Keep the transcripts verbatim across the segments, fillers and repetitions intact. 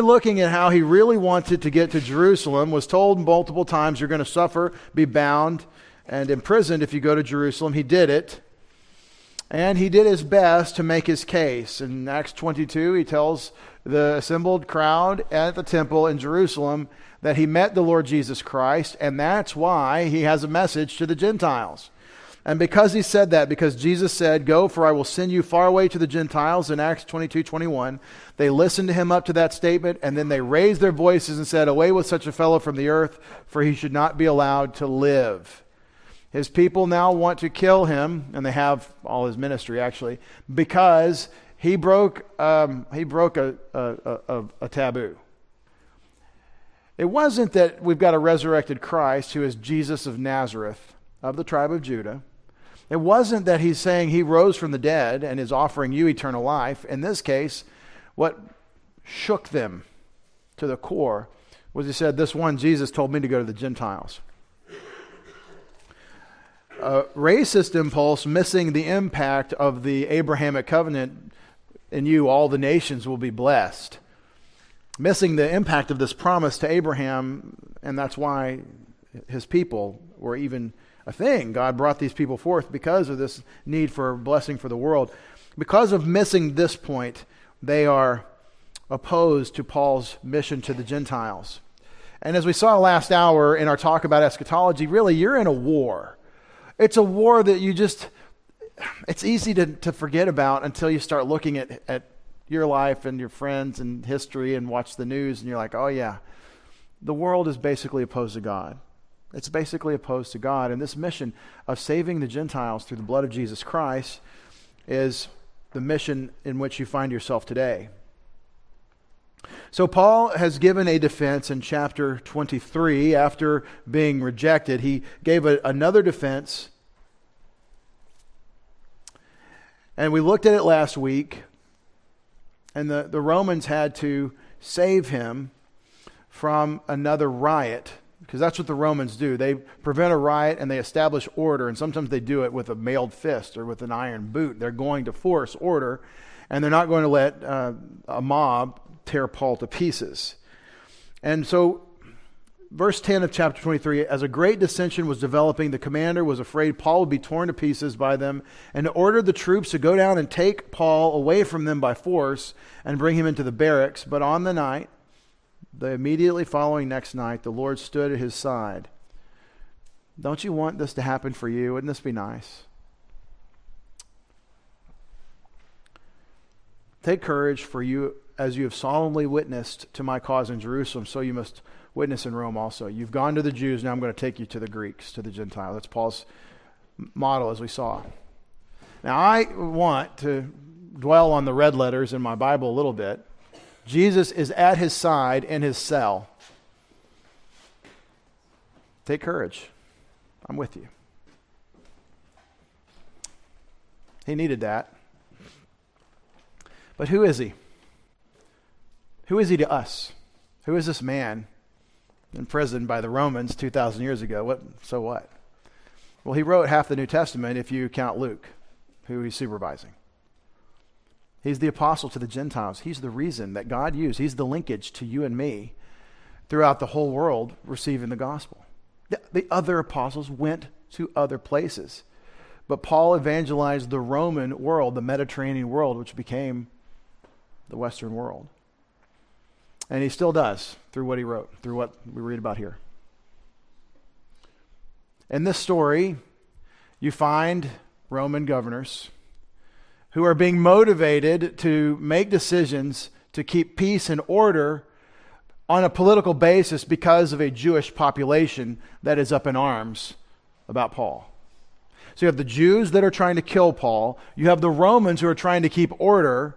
looking at how he really wanted to get to Jerusalem, was told multiple times, you're going to suffer, be bound, and imprisoned if you go to Jerusalem. He did it. And he did his best to make his case. In Acts twenty-two, he tells the assembled crowd at the temple in Jerusalem that he met the Lord Jesus Christ, and that's why he has a message to the Gentiles. And because he said that, because Jesus said, go, for I will send you far away to the Gentiles in Acts twenty-two twenty-one, they listened to him up to that statement, and then they raised their voices and said, away with such a fellow from the earth, for he should not be allowed to live. His people now want to kill him, and they have all his ministry actually, because he broke um, he broke a, a, a, a taboo. It wasn't that we've got a resurrected Christ who is Jesus of Nazareth, of the tribe of Judah. It wasn't that he's saying he rose from the dead and is offering you eternal life. In this case, what shook them to the core was he said, this one Jesus told me to go to the Gentiles. A racist impulse, missing the impact of the Abrahamic covenant, in you all the nations will be blessed. Missing the impact of this promise to Abraham, and that's why his people were even a thing. God brought these people forth because of this need for blessing for the world. Because of missing this point, they are opposed to Paul's mission to the Gentiles. And as we saw last hour in our talk about eschatology, really you're in a war. It's a war that you just, it's easy to, to forget about until you start looking at, at your life and your friends and history and watch the news and you're like, oh yeah, the world is basically opposed to God. It's basically opposed to God. And this mission of saving the Gentiles through the blood of Jesus Christ is the mission in which you find yourself today. So Paul has given a defense in chapter twenty-three. After being rejected, he gave a, another defense. And we looked at it last week. And the, the Romans had to save him from another riot. Because that's what the Romans do. They prevent a riot and they establish order. And sometimes they do it with a mailed fist or with an iron boot. They're going to force order. And they're not going to let uh, a mob tear Paul to pieces. And so, verse ten of chapter twenty-three, as a great dissension was developing, the commander was afraid Paul would be torn to pieces by them and ordered the troops to go down and take Paul away from them by force and bring him into the barracks. But on the night, the immediately following next night, the Lord stood at his side. Don't you want this to happen for you? Wouldn't this be nice? Take courage, for you, as you have solemnly witnessed to my cause in Jerusalem, so you must witness in Rome also. You've gone to the Jews, now I'm going to take you to the Greeks, to the Gentiles. That's Paul's model, as we saw. Now, I want to dwell on the red letters in my Bible a little bit. Jesus is at his side in his cell. Take courage. I'm with you. He needed that. But who is he? Who is he to us? Who is this man imprisoned by the Romans two thousand years ago? What? So what? Well, he wrote half the New Testament if you count Luke, who he's supervising. He's the apostle to the Gentiles. He's the reason that God used. He's the linkage to you and me throughout the whole world receiving the gospel. The, the other apostles went to other places. But Paul evangelized the Roman world, the Mediterranean world, which became the Western world. And he still does through what he wrote, through what we read about here. In this story, you find Roman governors who are being motivated to make decisions to keep peace and order on a political basis because of a Jewish population that is up in arms about Paul. So you have the Jews that are trying to kill Paul. You have the Romans who are trying to keep order.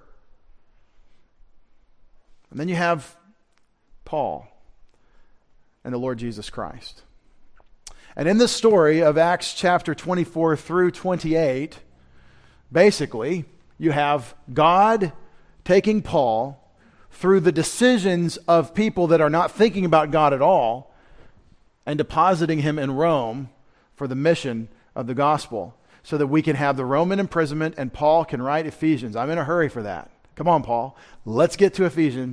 And then you have Paul and the Lord Jesus Christ. And in this story of Acts chapter twenty-four through twenty-eight, basically, you have God taking Paul through the decisions of people that are not thinking about God at all and depositing him in Rome for the mission of the gospel so that we can have the Roman imprisonment and Paul can write Ephesians. I'm in a hurry for that. Come on, Paul. Let's get to Ephesians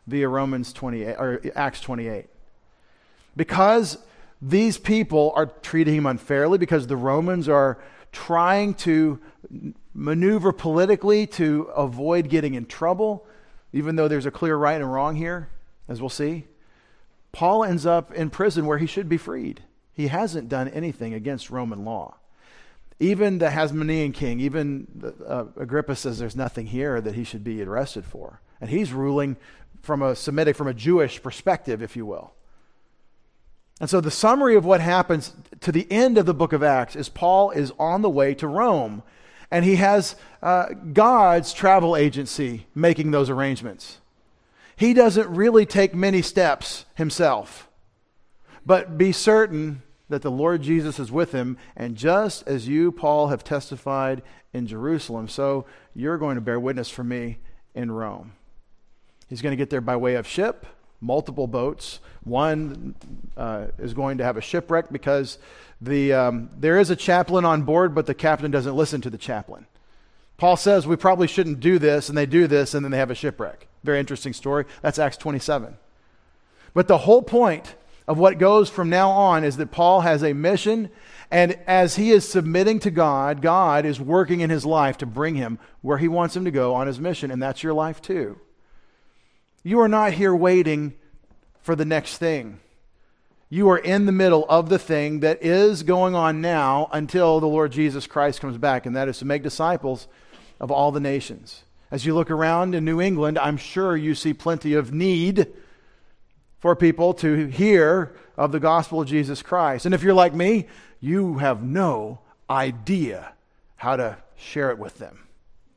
via Romans twenty-eight or Acts twenty-eight. Because these people are treating him unfairly, because the Romans are trying to maneuver politically to avoid getting in trouble, even though there's a clear right and wrong here, as we'll see, Paul ends up in prison where he should be freed. He hasn't done anything against Roman law. Even the Hasmonean king, even uh, Agrippa says there's nothing here that he should be arrested for. And he's ruling from a Semitic, from a Jewish perspective, if you will. And so the summary of what happens to the end of the book of Acts is Paul is on the way to Rome. And he has uh, God's travel agency making those arrangements. He doesn't really take many steps himself. But be certain that the Lord Jesus is with him. And just as you, Paul, have testified in Jerusalem, so you're going to bear witness for me in Rome. He's going to get there by way of ship, multiple boats. One uh, is going to have a shipwreck because the um, there is a chaplain on board, but the captain doesn't listen to the chaplain. Paul says we probably shouldn't do this, and they do this, and then they have a shipwreck. Very interesting story. That's Acts twenty-seven. But the whole point of what goes from now on is that Paul has a mission, and as he is submitting to God, God is working in his life to bring him where he wants him to go on his mission, and that's your life too. You are not here waiting for the next thing. You are in the middle of the thing that is going on now until the Lord Jesus Christ comes back, and that is to make disciples of all the nations. As you look around in New England, I'm sure you see plenty of need for people to hear of the gospel of Jesus Christ. And if you're like me, you have no idea how to share it with them.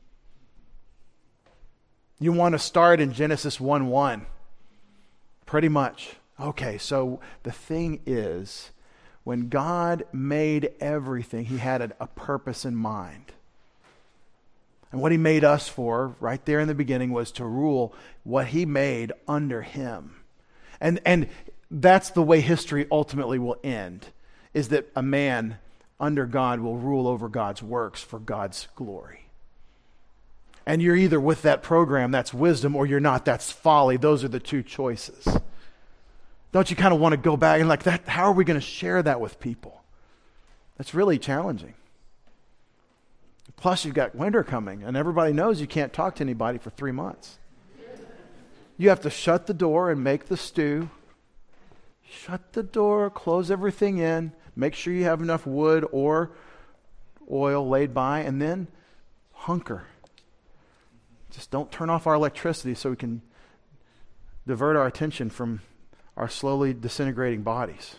You want to start in Genesis one one. Pretty much. Okay, so the thing is, when God made everything, he had a, a purpose in mind. And what he made us for, right there in the beginning, was to rule what he made under him. And and that's the way history ultimately will end, is that a man under God will rule over God's works for God's glory. And you're either with that program, that's wisdom, or you're not, that's folly. Those are the two choices. Don't you kind of want to go back and like that? How are we going to share that with people? That's really challenging. Plus, you've got winter coming, and everybody knows you can't talk to anybody for three months. You have to shut the door and make the stew. Shut the door, close everything in, make sure you have enough wood or oil laid by, and then hunker. Just don't turn off our electricity so we can divert our attention from our slowly disintegrating bodies.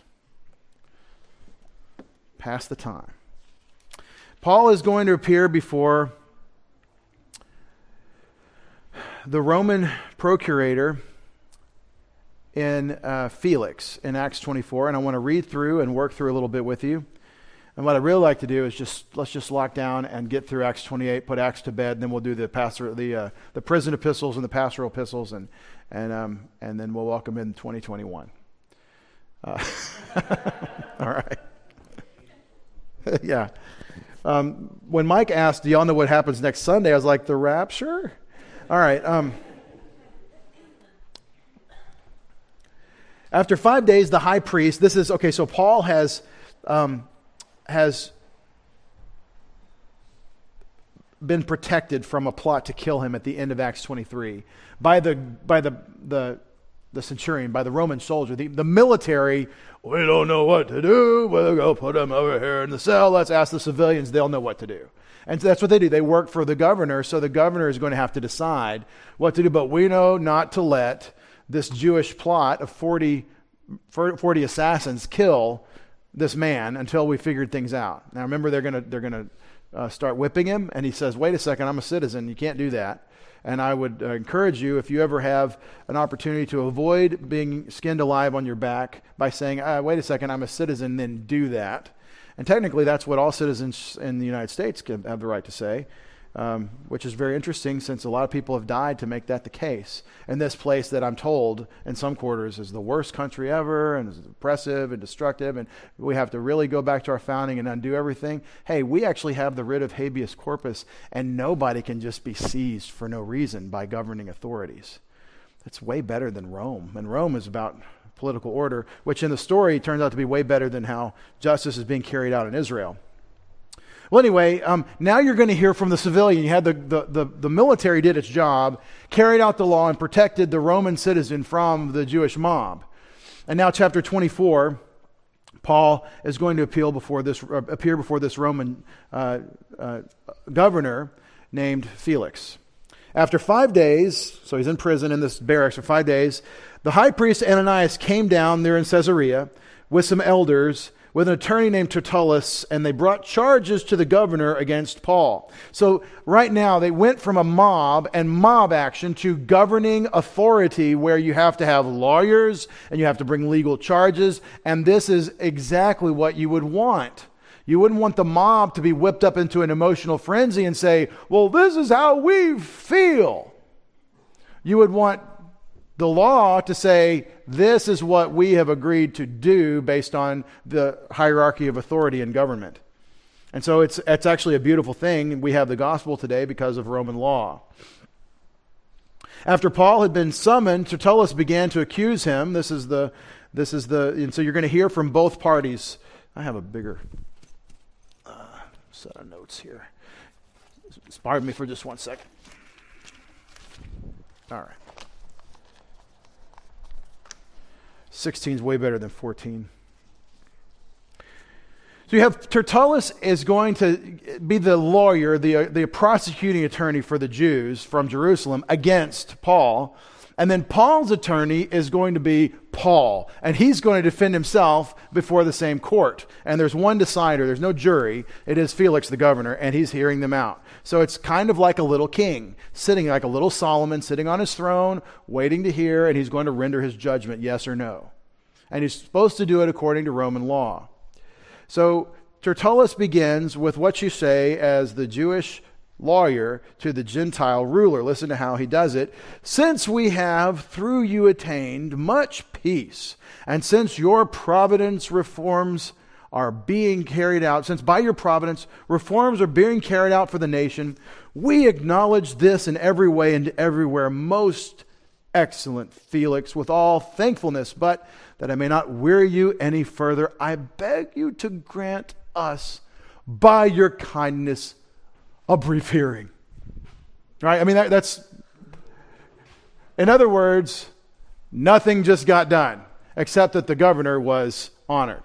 Pass the time. Paul is going to appear before the Roman procurator in uh, Felix in Acts twenty-four, and I want to read through and work through a little bit with you. And what I really like to do is just let's just lock down and get through Acts twenty-eight, put Acts to bed, and then we'll do the pastor, the uh, the prison epistles and the pastoral epistles, and and um and then we'll welcome in twenty twenty-one. Uh, all right. Yeah. Um, when Mike asked, "Do y'all know what happens next Sunday?" I was like, "The rapture." All right. Um, after five days, the high priest. This is okay. So Paul has. Um, has been protected from a plot to kill him at the end of Acts twenty-three by the by the the, the centurion, by the Roman soldier. The, the military, we don't know what to do. We'll go put him over here in the cell. Let's ask the civilians. They'll know what to do. And so that's what they do. They work for the governor, so the governor is going to have to decide what to do. But we know not to let this Jewish plot of forty, forty assassins kill this man until we figured things out. Now remember, they're gonna they're gonna uh, start whipping him, and he says, "Wait a second, I'm a citizen. You can't do that." And I would uh, encourage you, if you ever have an opportunity to avoid being skinned alive on your back by saying, ah, "Wait a second, I'm a citizen," then do that. And technically, that's what all citizens in the United States can have the right to say. Um, which is very interesting, since a lot of people have died to make that the case. And this place that I'm told in some quarters is the worst country ever, and is oppressive and destructive, and we have to really go back to our founding and undo everything. Hey, we actually have the writ of habeas corpus, and nobody can just be seized for no reason by governing authorities. That's way better than Rome. And Rome is about political order, which in the story turns out to be way better than how justice is being carried out in Israel. Well, anyway, um, now you're going to hear from the civilian. You had the, the, the, the military did its job, carried out the law, and protected the Roman citizen from the Jewish mob. And now chapter twenty-four, Paul is going to appeal before this, uh, appear before this Roman uh, uh, governor named Felix. After five days, so he's in prison in this barracks for five days, the high priest Ananias came down there in Caesarea with some elders, with an attorney named Tertullus, and they brought charges to the governor against Paul. So right now they went from a mob and mob action to governing authority, where you have to have lawyers and you have to bring legal charges, and this is exactly what you would want. You wouldn't want the mob to be whipped up into an emotional frenzy and say, well, this is how we feel. You would want the law to say, this is what we have agreed to do based on the hierarchy of authority in government. And so it's it's actually a beautiful thing. We have the gospel today because of Roman law. After Paul had been summoned, Tertullus began to accuse him. This is the this is the and so you're going to hear from both parties. I have a bigger uh, set of notes here. Pardon me for just one second. All right. sixteen is way better than fourteen. So you have Tertullus is going to be the lawyer, the, the prosecuting attorney for the Jews from Jerusalem against Paul. And then Paul's attorney is going to be Paul. And he's going to defend himself before the same court. And there's one decider. There's no jury. It is Felix, the governor, and he's hearing them out. So it's kind of like a little king, sitting like a little Solomon, sitting on his throne, waiting to hear, and he's going to render his judgment, yes or no. And he's supposed to do it according to Roman law. So Tertullus begins with what you say as the Jewish lawyer to the Gentile ruler. Listen to how he does it. Since we have through you attained much peace, and since your providence reforms are being carried out, since by your providence reforms are being carried out for the nation, we acknowledge this in every way and everywhere, most excellent Felix, with all thankfulness. But that I may not weary you any further, I beg you to grant us by your kindness a brief hearing. Right? I mean, that, that's, in other words, nothing just got done, except that the governor was honored.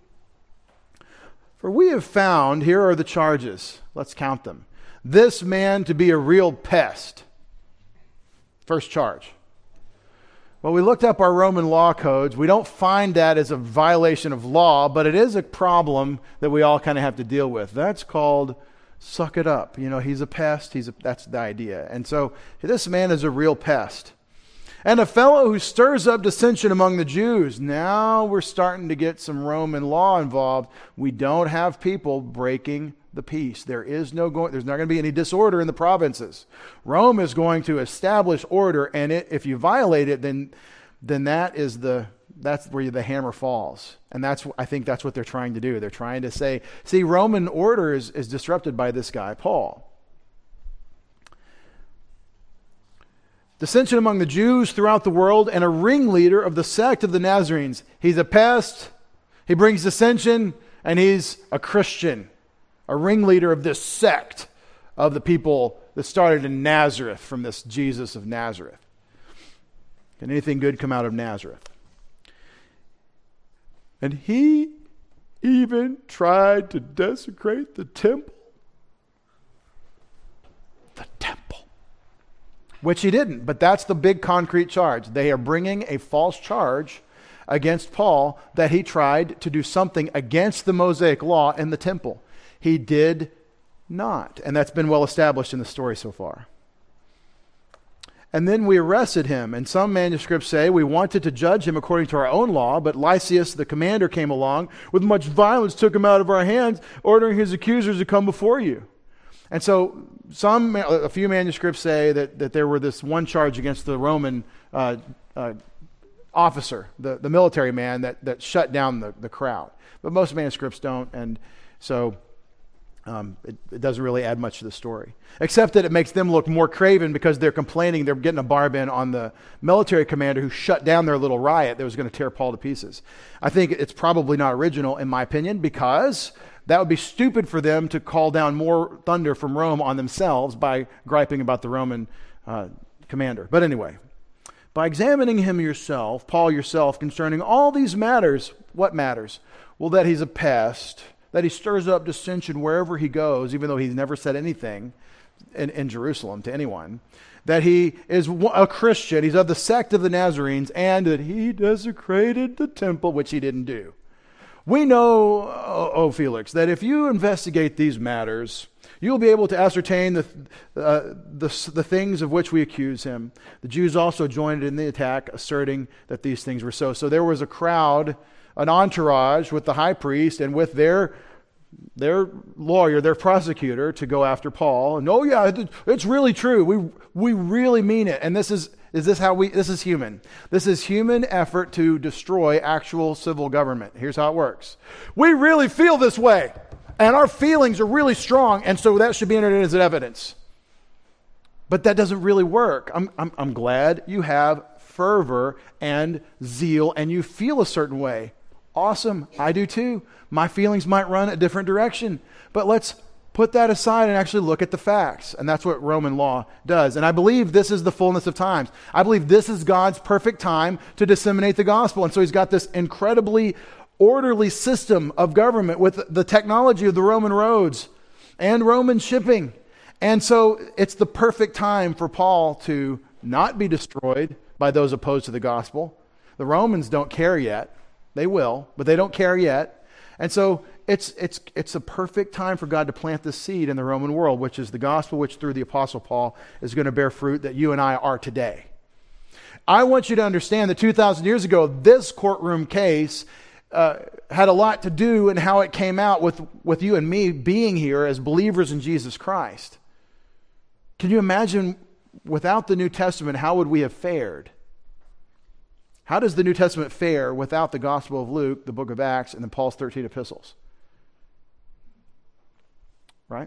For we have found, here are the charges. Let's count them. This man to be a real pest. First charge. Well, we looked up our Roman law codes. We don't find that as a violation of law, but it is a problem that we all kind of have to deal with. That's called suck it up. You know, he's a pest. He's a, that's the idea. And so this man is a real pest. And a fellow who stirs up dissension among the Jews. Now we're starting to get some Roman law involved. We don't have people breaking the peace. There is no going, there's not going to be any disorder in the provinces. Rome is going to establish order, and it, if you violate it, then then that is the that's where the hammer falls. And that's I think that's what they're trying to do. They're trying to say, see, Roman order is, is disrupted by this guy, Paul. Dissension among the Jews throughout the world, and a ringleader of the sect of the Nazarenes. He's a pest, he brings dissension, and he's a Christian. A ringleader of this sect of the people that started in Nazareth, from this Jesus of Nazareth. Can anything good come out of Nazareth? And he even tried to desecrate the temple. The temple. Which he didn't, but that's the big concrete charge. They are bringing a false charge against Paul that he tried to do something against the Mosaic law in the temple. He did not. And that's been well established in the story so far. And then we arrested him. And some manuscripts say we wanted to judge him according to our own law, but Lysias, the commander, came along with much violence, took him out of our hands, ordering his accusers to come before you. And so some, a few manuscripts say that, that there were this one charge against the Roman uh, uh, officer, the, the military man that, that shut down the, the crowd. But most manuscripts don't. And so Um, it, it doesn't really add much to the story, except that it makes them look more craven because they're complaining they're getting a barb in on the military commander who shut down their little riot that was going to tear Paul to pieces. I think it's probably not original, in my opinion, because that would be stupid for them to call down more thunder from Rome on themselves by griping about the Roman uh, commander. But anyway, by examining him yourself, Paul yourself, concerning all these matters, what matters? Well, that he's a pest, that he stirs up dissension wherever he goes, even though he's never said anything in, in Jerusalem to anyone, that he is a Christian, he's of the sect of the Nazarenes, and that he desecrated the temple, which he didn't do. We know, oh Felix, that if you investigate these matters, you'll be able to ascertain the, uh, the, the things of which we accuse him. The Jews also joined in the attack, asserting that these things were so. So there was a crowd, an entourage with the high priest and with their their lawyer, their prosecutor, to go after Paul. And oh yeah, it, it's really true. We we really mean it. And this is is this how we? This is human. This is human effort to destroy actual civil government. Here's how it works. We really feel this way, and our feelings are really strong, and so that should be entered in as evidence. But that doesn't really work. I'm I'm, I'm glad you have fervor and zeal, and you feel a certain way. Awesome. I do too. My feelings might run a different direction, but let's put that aside and actually look at the facts. And that's what Roman law does. And I believe this is the fullness of times. I believe this is God's perfect time to disseminate the gospel. And so he's got this incredibly orderly system of government with the technology of the Roman roads and Roman shipping. And so it's the perfect time for Paul to not be destroyed by those opposed to the gospel. The Romans don't care yet. They will, but they don't care yet. And so it's it's it's a perfect time for God to plant this seed in the Roman world, which is the gospel, which through the Apostle Paul is going to bear fruit that you and I are today. I want you to understand that two thousand years ago, this courtroom case uh, had a lot to do in how it came out with, with you and me being here as believers in Jesus Christ. Can you imagine without the New Testament, how would we have fared? How does the New Testament fare without the Gospel of Luke, the book of Acts, and then Paul's thirteen epistles? Right?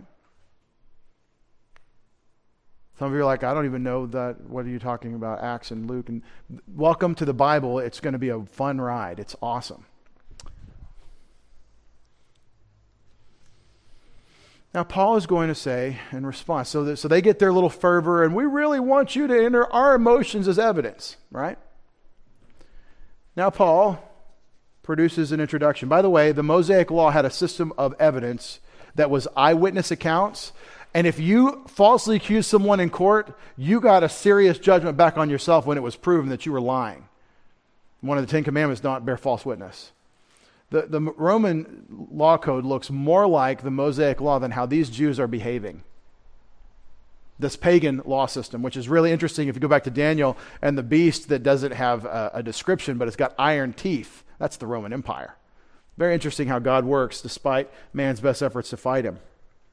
Some of you are like, I don't even know that. What are you talking about, Acts and Luke? And welcome to the Bible. It's going to be a fun ride. It's awesome. Now, Paul is going to say in response, so, that, so they get their little fervor, and we really want you to enter our emotions as evidence, right? Now, Paul produces an introduction. By the way, the Mosaic Law had a system of evidence that was eyewitness accounts. And if you falsely accused someone in court, you got a serious judgment back on yourself when it was proven that you were lying. One of the Ten Commandments, don't bear false witness. The, the Roman law code looks more like the Mosaic Law than how these Jews are behaving. This pagan law system, which is really interesting if you go back to Daniel and the beast that doesn't have a, a description, but it's got iron teeth. That's the Roman Empire. Very interesting how God works despite man's best efforts to fight him.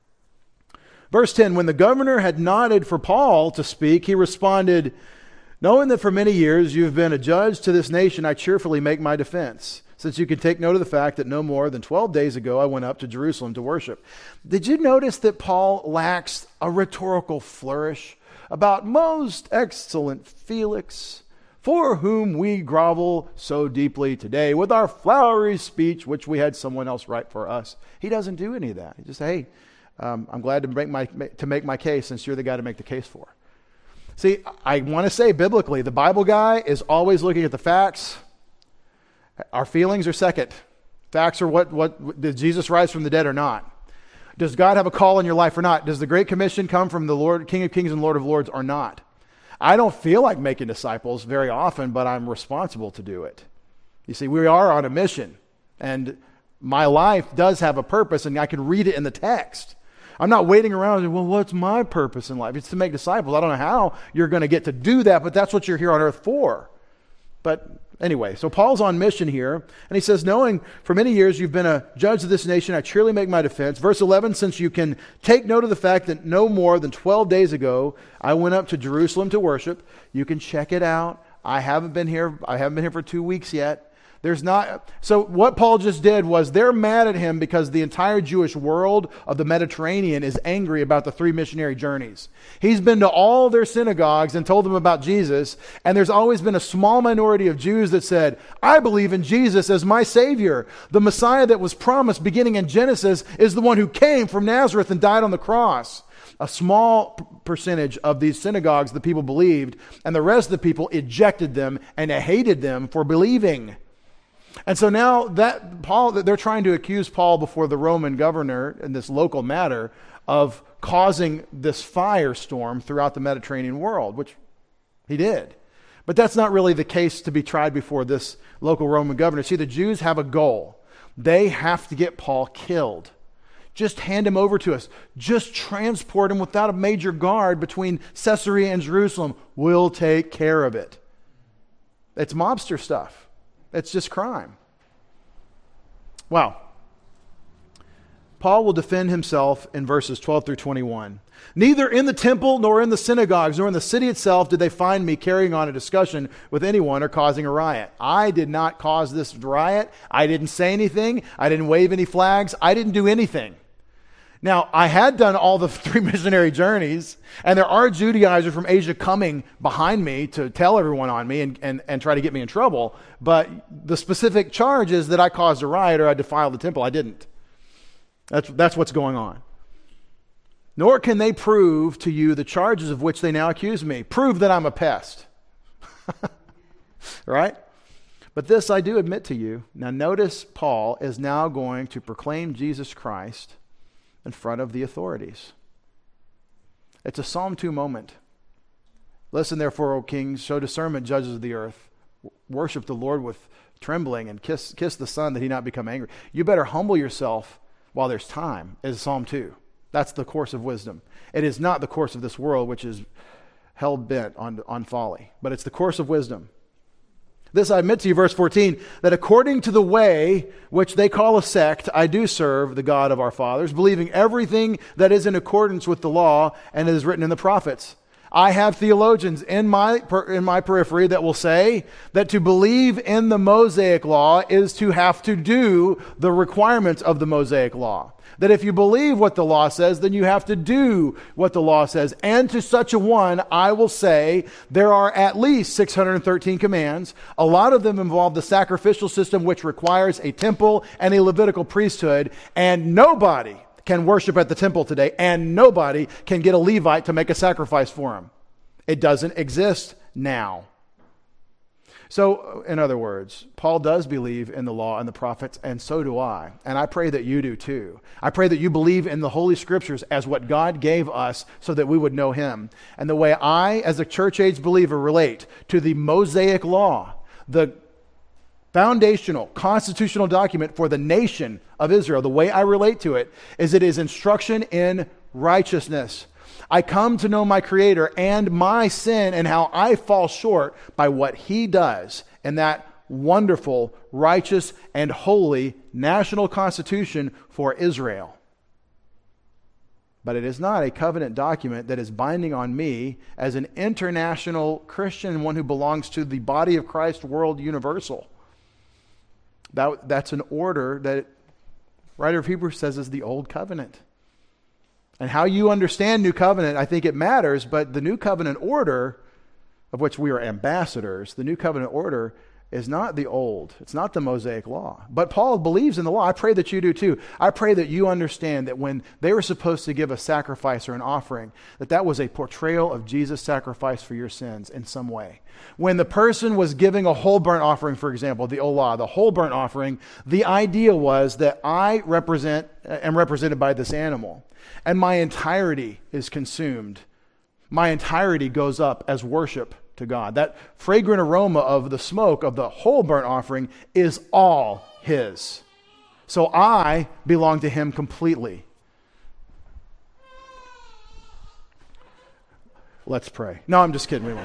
Verse ten, when the governor had nodded for Paul to speak, he responded, knowing that for many years you have been a judge to this nation, I cheerfully make my defense, since you can take note of the fact that no more than twelve days ago I went up to Jerusalem to worship. Did you notice that Paul lacks a rhetorical flourish about most excellent Felix, for whom we grovel so deeply today with our flowery speech, which we had someone else write for us? He doesn't do any of that. He just says, hey, um, I'm glad to make my to make my case since you're the guy to make the case for. See, I want to say biblically, the Bible guy is always looking at the facts. Our feelings are second. Facts are what, what, did Jesus rise from the dead or not? Does God have a call in your life or not? Does the Great Commission come from the Lord, King of Kings and Lord of Lords or not? I don't feel like making disciples very often, but I'm responsible to do it. You see, we are on a mission, and my life does have a purpose, and I can read it in the text. I'm not waiting around and, well, what's my purpose in life? It's to make disciples. I don't know how you're going to get to do that, but that's what you're here on earth for. But anyway, so Paul's on mission here, and he says, knowing for many years you've been a judge of this nation, I cheerily make my defense. Verse eleven, since you can take note of the fact that no more than twelve days ago I went up to Jerusalem to worship, you can check it out. I haven't been here, I haven't been here for two weeks yet. There's not, so what Paul just did was they're mad at him because the entire Jewish world of the Mediterranean is angry about the three missionary journeys. He's been to all their synagogues and told them about Jesus, and there's always been a small minority of Jews that said, I believe in Jesus as my Savior. The Messiah that was promised beginning in Genesis is the one who came from Nazareth and died on the cross. A small p- percentage of these synagogues the people believed, and the rest of the people ejected them and hated them for believing. And so now that Paul, they're trying to accuse Paul before the Roman governor in this local matter of causing this firestorm throughout the Mediterranean world, which he did. But that's not really the case to be tried before this local Roman governor. See, the Jews have a goal. They have to get Paul killed. Just hand him over to us. Just transport him without a major guard between Caesarea and Jerusalem. We'll take care of it. It's mobster stuff. It's just crime. Well, Paul will defend himself in verses twelve through twenty-one. Neither in the temple, nor in the synagogues, nor in the city itself did they find me carrying on a discussion with anyone or causing a riot. I did not cause this riot. I didn't say anything. I didn't wave any flags. I didn't do anything. Now, I had done all the three missionary journeys, and there are Judaizers from Asia coming behind me to tell everyone on me and, and, and try to get me in trouble. But the specific charge is that I caused a riot or I defiled the temple. I didn't. That's, that's what's going on. Nor can they prove to you the charges of which they now accuse me. Prove that I'm a pest. Right? But this I do admit to you. Now notice Paul is now going to proclaim Jesus Christ in front of the authorities. It's a Psalm two moment. Listen therefore, O kings, show discernment, judges of the earth. Worship the Lord with trembling and kiss, kiss the Son that he not become angry. You better humble yourself while there's time, is Psalm two. That's the course of wisdom. It is not the course of this world, which is hell-bent on, on folly, but it's the course of wisdom. This I admit to you, verse fourteen, that according to the way which they call a sect, I do serve the God of our fathers, believing everything that is in accordance with the law and is written in the prophets. I have theologians in my in my periphery that will say that to believe in the Mosaic law is to have to do the requirements of the Mosaic law. That if you believe what the law says, then you have to do what the law says. And to such a one, I will say, there are at least six hundred thirteen commands. A lot of them involve the sacrificial system, which requires a temple and a Levitical priesthood. And nobody can worship at the temple today, and nobody can get a Levite to make a sacrifice for him. It doesn't exist now. So, in other words, Paul does believe in the law and the prophets, and so do I. And I pray that you do too. I pray that you believe in the Holy Scriptures as what God gave us so that we would know Him. And the way I, as a church-age believer, relate to the Mosaic law, the foundational, constitutional document for the nation of Israel, the way I relate to it is it is instruction in righteousness. I come to know my Creator and my sin and how I fall short by what He does in that wonderful, righteous, and holy national constitution for Israel. But it is not a covenant document that is binding on me as an international Christian, one who belongs to the body of Christ, world universal. That, that's an order that writer of Hebrews says is the old covenant. And how you understand new covenant, I think it matters, but the new covenant order, of which we are ambassadors, the new covenant order is not the old. It's not the Mosaic law. But Paul believes in the law. I pray that you do too. I pray that you understand that when they were supposed to give a sacrifice or an offering, that that was a portrayal of Jesus' sacrifice for your sins in some way. When the person was giving a whole burnt offering, for example, the olah, the whole burnt offering, the idea was that I represent, am represented by this animal, and my entirety is consumed. My entirety goes up as worship to God. That fragrant aroma of the smoke of the whole burnt offering is all His. So I belong to Him completely. Let's pray. No, I'm just kidding. We won't.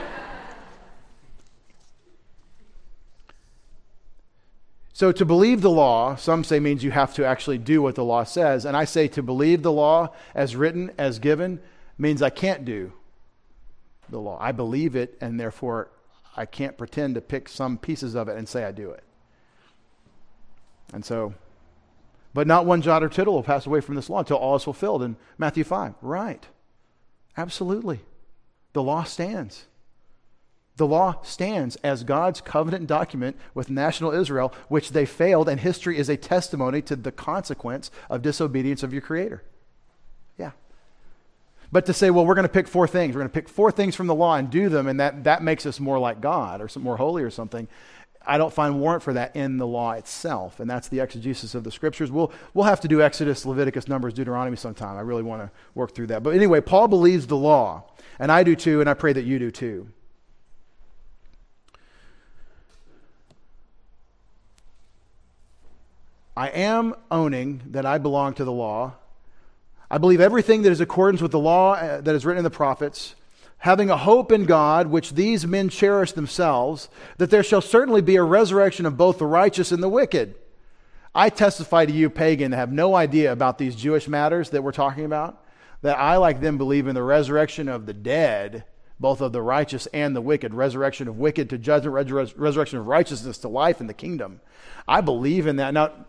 So to believe the law, some say means you have to actually do what the law says. And I say to believe the law as written, as given, means I can't do the law. I believe it, and therefore I can't pretend to pick some pieces of it and say I do it. And so, but not one jot or tittle will pass away from this law until all is fulfilled in Matthew five. Right. Absolutely. The law stands. The law stands as God's covenant document with national Israel, which they failed, and history is a testimony to the consequence of disobedience of your Creator. Yeah. But to say, well, we're going to pick four things. We're going to pick four things from the law and do them, and that, that makes us more like God or some more holy or something. I don't find warrant for that in the law itself, and that's the exegesis of the Scriptures. We'll, we'll have to do Exodus, Leviticus, Numbers, Deuteronomy sometime. I really want to work through that. But anyway, Paul believes the law, and I do too, and I pray that you do too. I am owning that I belong to the law. I believe everything that is in accordance with the law uh, that is written in the prophets, having a hope in God, which these men cherish themselves, that there shall certainly be a resurrection of both the righteous and the wicked. I testify to you, pagan, that have no idea about these Jewish matters that we're talking about, that I, like them, believe in the resurrection of the dead, both of the righteous and the wicked, resurrection of wicked to judgment, resur- resurrection of righteousness to life in the kingdom. I believe in that. Now,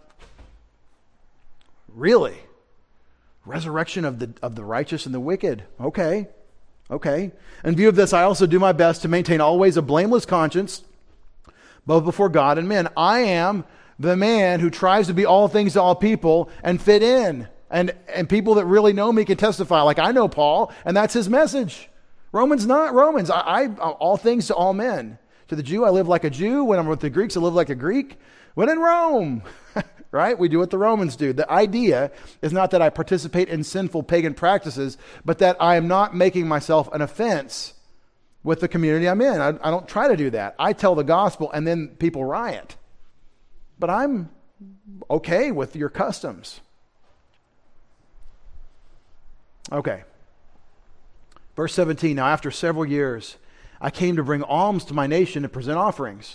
really? Resurrection of the of the righteous and the wicked. Okay. Okay. In view of this, I also do my best to maintain always a blameless conscience, both before God and men. I am the man who tries to be all things to all people and fit in. And, and people that really know me can testify. Like, I know Paul, and that's his message. Romans not Romans. I, I all things to all men. To the Jew, I live like a Jew. When I'm with the Greeks, I live like a Greek. When in Rome, right? We do what the Romans do. The idea is not that I participate in sinful pagan practices, but that I am not making myself an offense with the community I'm in. I, I don't try to do that. I tell the gospel and then people riot. But I'm okay with your customs. Okay. Verse seventeen, now after several years, I came to bring alms to my nation and present offerings.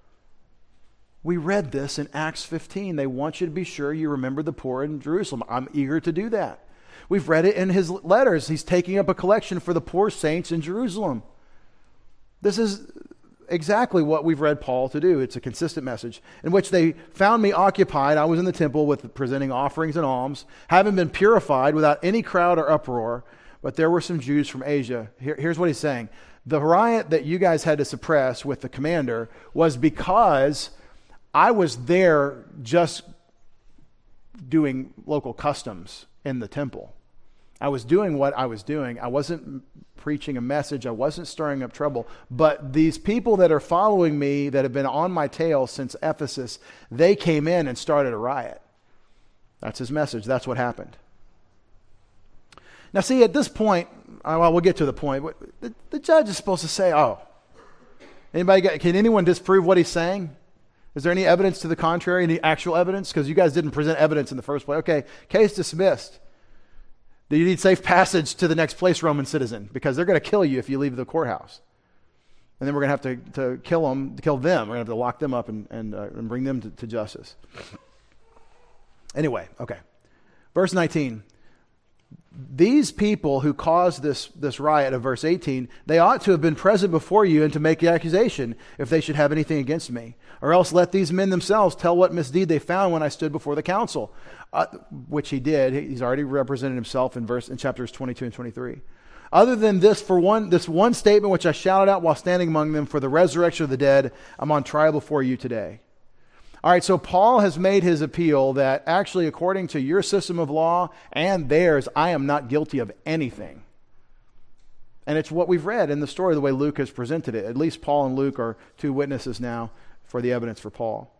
We read this in Acts fifteen. They want you to be sure you remember the poor in Jerusalem. I'm eager to do that. We've read it in his letters. He's taking up a collection for the poor saints in Jerusalem. This is exactly what we've read Paul to do. It's a consistent message in which they found me occupied. I was in the temple with presenting offerings and alms, having been purified without any crowd or uproar. But there were some Jews from Asia. Here, here's what he's saying. The riot that you guys had to suppress with the commander was because I was there just doing local customs in the temple. I was doing what I was doing. I wasn't preaching a message. I wasn't stirring up trouble. But these people that are following me, that have been on my tail since Ephesus, they came in and started a riot. That's his message. That's what happened. Now, see, at this point, well, we'll get to the point. The, the judge is supposed to say, oh, anybody got, can anyone disprove what he's saying? Is there any evidence to the contrary, any actual evidence? Because you guys didn't present evidence in the first place. Okay, case dismissed. Do you need safe passage to the next place, Roman citizen? Because they're going to kill you if you leave the courthouse. And then we're going to have to, to kill them, to kill them. We're going to have to lock them up and, and, uh, and bring them to, to justice. Anyway, okay. Verse nineteen. These people who caused this, this riot of verse eighteen, they ought to have been present before you and to make the accusation if they should have anything against me. Or else let these men themselves tell what misdeed they found when I stood before the council, uh, which he did. He's already represented himself in verse in chapters twenty-two and twenty-three. Other than this, for one, this one statement which I shouted out while standing among them for the resurrection of the dead, I'm on trial before you today. All right, so Paul has made his appeal that actually, according to your system of law and theirs, I am not guilty of anything. And it's what we've read in the story, the way Luke has presented it. At least Paul and Luke are two witnesses now for the evidence for Paul.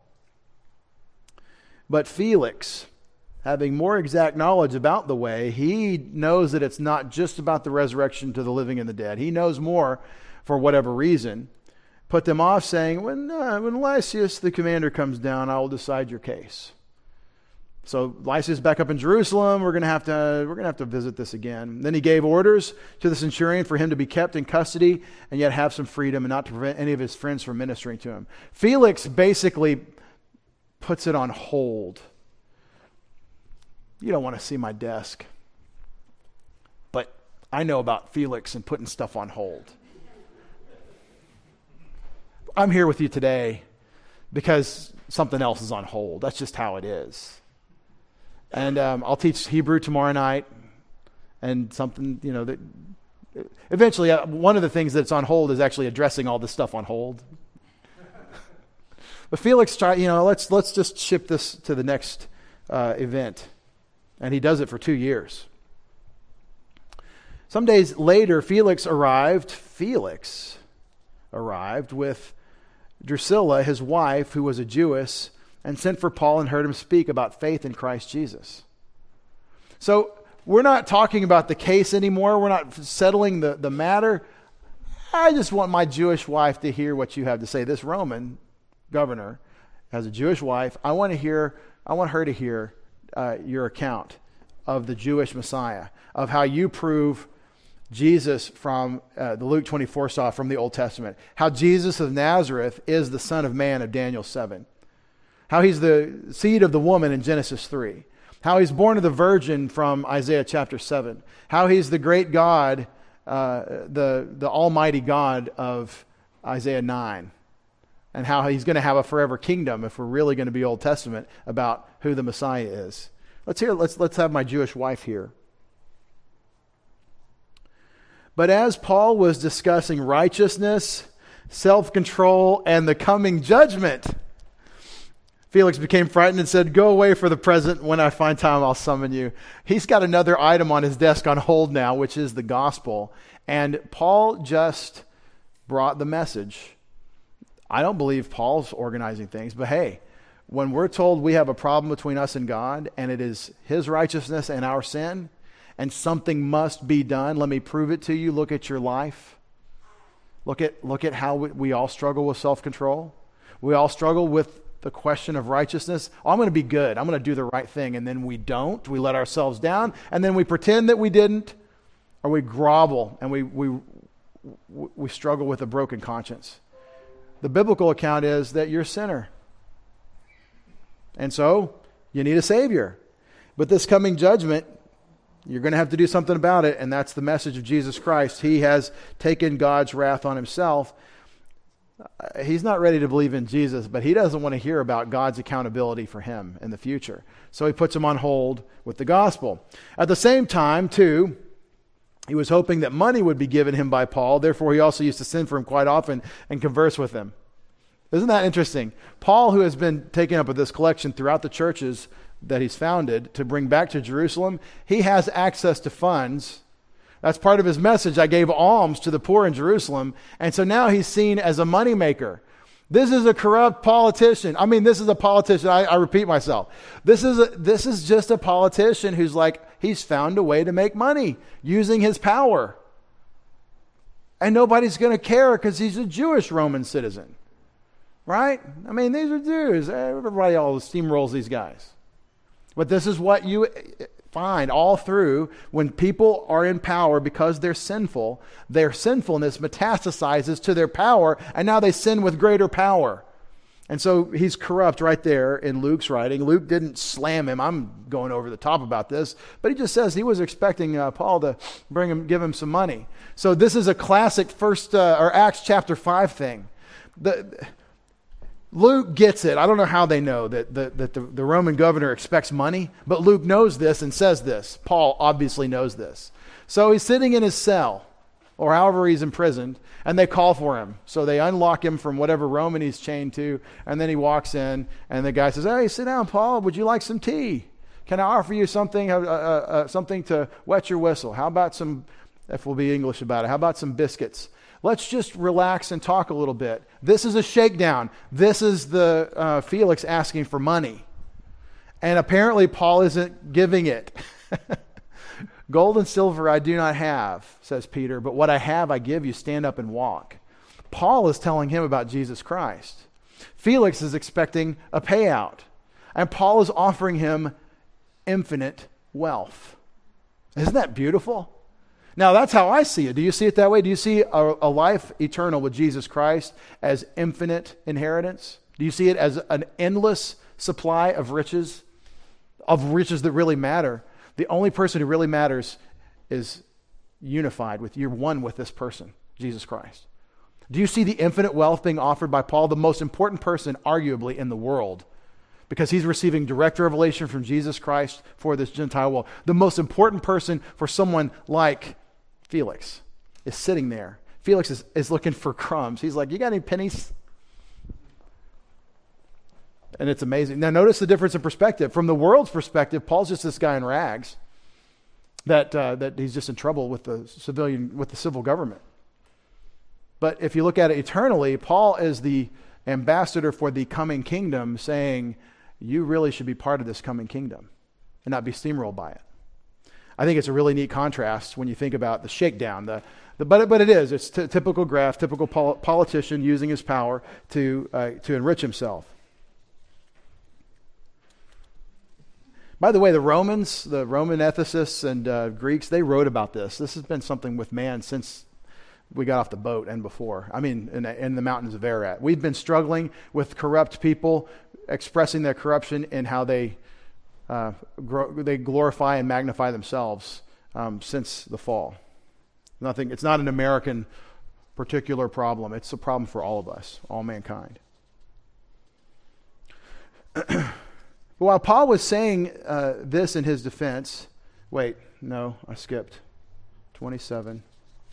But Felix, having more exact knowledge about the way, he knows that it's not just about the resurrection to the living and the dead. He knows more for whatever reason. Put them off, saying, when, uh, when Lysias, the commander, comes down, I will decide your case. So Lysias back up in Jerusalem. We're going to have to we're going to have to visit this again. Then he gave orders to the centurion for him to be kept in custody and yet have some freedom and not to prevent any of his friends from ministering to him. Felix basically puts it on hold. You don't want to see my desk, but I know about Felix and putting stuff on hold. I'm here with you today because something else is on hold. That's just how it is. And um, I'll teach Hebrew tomorrow night, and something, you know, that eventually uh, one of the things that's on hold is actually addressing all this stuff on hold. But Felix tried, you know, let's let's just ship this to the next uh, event. And he does it for two years. Some days later, Felix arrived, Felix arrived with Drusilla, his wife, who was a Jewess, and sent for Paul and heard him speak about faith in Christ Jesus. So we're not talking about the case anymore. We're not settling the, the matter. I just want my Jewish wife to hear what you have to say. This Roman governor has a Jewish wife. I want to hear, I want her to hear uh, your account of the Jewish Messiah, of how you prove Jesus from uh, the Luke twenty-four saw from the Old Testament, how Jesus of Nazareth is the Son of Man of Daniel seven, how he's the seed of the woman in Genesis three, how he's born of the virgin from Isaiah chapter seven, how he's the great God, uh, the, the almighty God of Isaiah nine, and how he's going to have a forever kingdom if we're really going to be Old Testament about who the Messiah is. Let's hear, let's, let's have my Jewish wife here. But as Paul was discussing righteousness, self-control, and the coming judgment, Felix became frightened and said, "Go away for the present. When I find time, I'll summon you." He's got another item on his desk on hold now, which is the gospel. And Paul just brought the message. I don't believe Paul's organizing things, but hey, when we're told we have a problem between us and God, and it is his righteousness and our sin, and something must be done, let me prove it to you. Look at your life. Look at, look at how we, we all struggle with self-control. We all struggle with the question of righteousness. Oh, I'm going to be good. I'm going to do the right thing. And then we don't. We let ourselves down. And then we pretend that we didn't. Or we grovel and we, we, we struggle with a broken conscience. The biblical account is that you're a sinner. And so you need a Savior. But this coming judgment, you're going to have to do something about it, and that's the message of Jesus Christ. He has taken God's wrath on himself. He's not ready to believe in Jesus, but he doesn't want to hear about God's accountability for him in the future. So he puts him on hold with the gospel. At the same time, too, he was hoping that money would be given him by Paul. Therefore, he also used to send for him quite often and converse with him. Isn't that interesting? Paul, who has been taking up with this collection throughout the churches that he's founded to bring back to Jerusalem, he has access to funds. That's part of his message. I gave alms to the poor in Jerusalem. And so now he's seen as a moneymaker. This is a corrupt politician. I mean, this is a politician. I, I repeat myself. This is, a, this is just a politician who's like, he's found a way to make money using his power. And nobody's going to care because he's a Jewish Roman citizen. Right? I mean, these are Jews. Everybody all steamrolls these guys. But this is what you find all through when people are in power because they're sinful. Their sinfulness metastasizes to their power, and now they sin with greater power. And so he's corrupt right there in Luke's writing. Luke didn't slam him. I'm going over the top about this. But he just says he was expecting uh, Paul to bring him, give him some money. So this is a classic first uh, or Acts chapter five thing. The Luke gets it. I don't know how they know that, the, that the, the Roman governor expects money, but Luke knows this and says this. Paul obviously knows this. So he's sitting in his cell, or however he's imprisoned, and they call for him. So they unlock him from whatever Roman he's chained to, and then he walks in, and the guy says, "Hey, sit down, Paul. Would you like some tea? Can I offer you something, uh, uh, uh, something to wet your whistle? How about some, if we'll be English about it, how about some biscuits? Let's just relax and talk a little bit." This is a shakedown. This is the uh, Felix asking for money. And apparently Paul isn't giving it. "Gold and silver I do not have," says Peter, "but what I have I give you. Stand up and walk." Paul is telling him about Jesus Christ. Felix is expecting a payout. And Paul is offering him infinite wealth. Isn't that beautiful? Now, that's how I see it. Do you see it that way? Do you see a, a life eternal with Jesus Christ as infinite inheritance? Do you see it as an endless supply of riches, of riches that really matter? The only person who really matters is unified with, you're one with this person, Jesus Christ. Do you see the infinite wealth being offered by Paul, the most important person arguably in the world? Because he's receiving direct revelation from Jesus Christ for this Gentile world. The most important person for someone like Felix is sitting there. Felix is, is looking for crumbs. He's like, you got any pennies? And it's amazing. Now notice the difference in perspective. From the world's perspective, Paul's just this guy in rags. That uh, that he's just in trouble with the civilian, with the civil government. But if you look at it eternally, Paul is the ambassador for the coming kingdom, saying, you really should be part of this coming kingdom and not be steamrolled by it. I think it's a really neat contrast when you think about the shakedown. The, the but, but it is. It's t- typical graft, typical pol- politician using his power to uh, to enrich himself. By the way, the Romans, the Roman ethicists and uh, Greeks, they wrote about this. This has been something with man since we got off the boat and before. I mean, in, in the mountains of Ararat. We've been struggling with corrupt people, expressing their corruption in how they uh, grow, they glorify and magnify themselves um, since the fall. Nothing. It's not an American particular problem. It's a problem for all of us, all mankind. While Paul was saying uh, this in his defense, wait, no, I skipped. twenty-seven.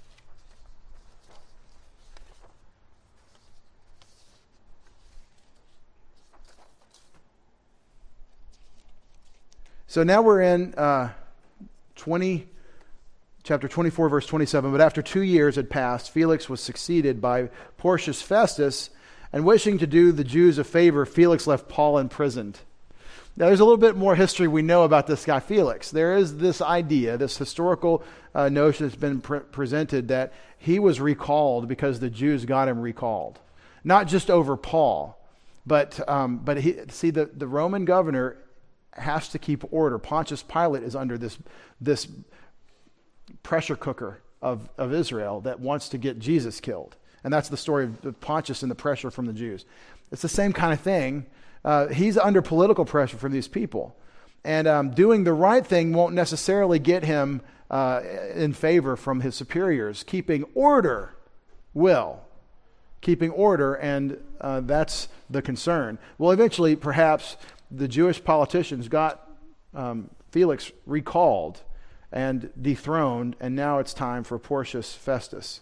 So now we're in uh, twenty, chapter twenty-four, verse twenty-seven. But after two years had passed, Felix was succeeded by Porcius Festus, and wishing to do the Jews a favor, Felix left Paul imprisoned. Now, there's a little bit more history we know about this guy, Felix. There is this idea, this historical uh, notion that's been pre- presented that he was recalled because the Jews got him recalled. Not just over Paul, but um, but he, see, the, the Roman governor has to keep order. Pontius Pilate is under this, this pressure cooker of, of Israel that wants to get Jesus killed. And that's the story of Pontius and the pressure from the Jews. It's the same kind of thing. Uh, he's under political pressure from these people. And um, doing the right thing won't necessarily get him uh, in favor from his superiors. Keeping order will. Keeping order, and uh, that's the concern. Well, eventually, perhaps, the Jewish politicians got um, Felix recalled and dethroned, and now it's time for Porcius Festus.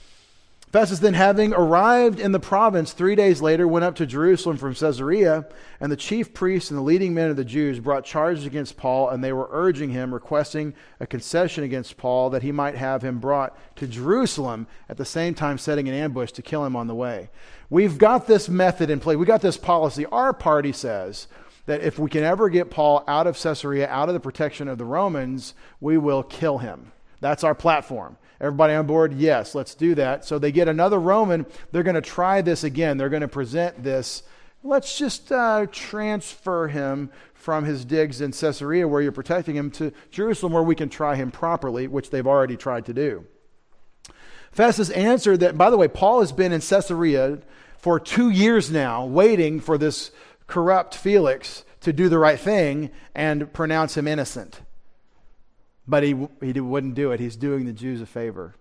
Festus then, having arrived in the province three days later, went up to Jerusalem from Caesarea, and the chief priests and the leading men of the Jews brought charges against Paul, and they were urging him, requesting a concession against Paul that he might have him brought to Jerusalem, at the same time setting an ambush to kill him on the way. We've got this method in play. We got this policy. Our party says that if we can ever get Paul out of Caesarea, out of the protection of the Romans, we will kill him. That's our platform. Everybody on board? Yes, let's do that. So they get another Roman. They're going to try this again. They're going to present this. Let's just uh, transfer him from his digs in Caesarea, where you're protecting him, to Jerusalem, where we can try him properly, which they've already tried to do. Festus answered that, by the way, Paul has been in Caesarea for two years now, waiting for this corrupt Felix to do the right thing and pronounce him innocent. But he he wouldn't do it. He's doing the Jews a favor.